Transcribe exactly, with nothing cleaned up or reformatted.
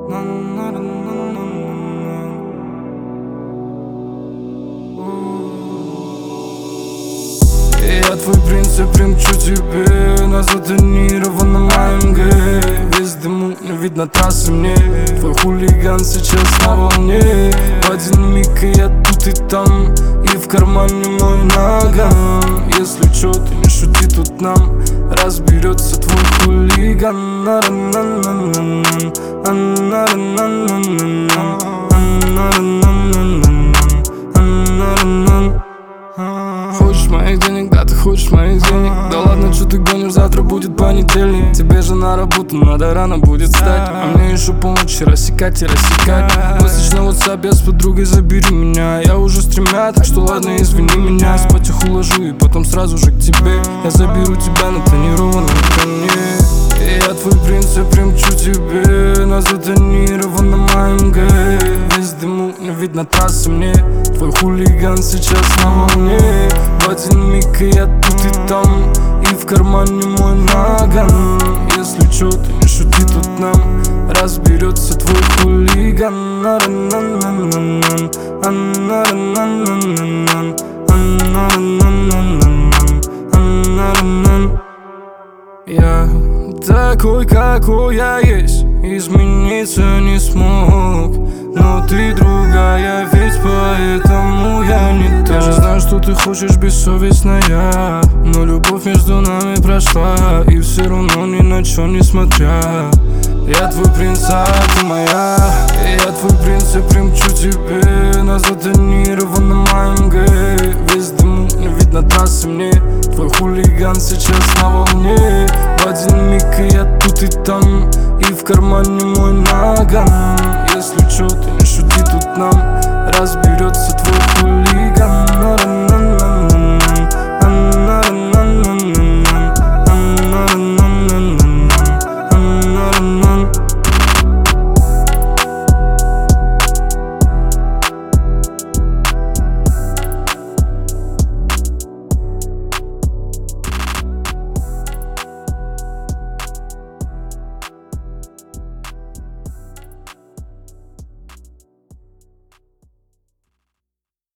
Я твой принц, я примчу тебе на затонированном а эм гэ. Весь дыму, не видно трассы мне. Твой хулиган сейчас на волне. В один миг и я тут и там, и в кармане мой наган. Если чё, ты не шути, тут нам разберется твой хулиган. Хочешь моих денег, да ты хочешь моих денег. Да ладно, что ты гонишь, завтра будет понедельник. Тебе же на работу надо рано будет встать, а мне еще полночи рассекать и рассекать. Мыслишь на WhatsApp, я с подругой, забери меня. Я уже с тремя, так что ладно, извини меня. Спать их уложу и потом сразу же к тебе. Я заберу тебя на тонированном коне. Я твой принц, я примчу тебе на затонированном а эм гэ. Весь дыму, не видно трассы мне. Твой хулиган сейчас на волне. В один миг и я тут и там, и в кармане мой наган. Если чё, ты не шути, тут нам разберется твой хулиган. Я такой, какой я есть, измениться не смог. Но ты другая, ведь поэтому я не та. Я же знаю, что ты хочешь бессовестная, но любовь между нами прошла, и все равно ни на чё не смотря. Я твой принц, а ты моя. Я твой принц, я примчу тебе на затонированном а эм гэ. Весь дыму, не видно трассы мне. Твой хулиган сейчас на волне. В один миг и я тут и там, и в кармане мой наган. Если чё, ты не шути, тут нам разберется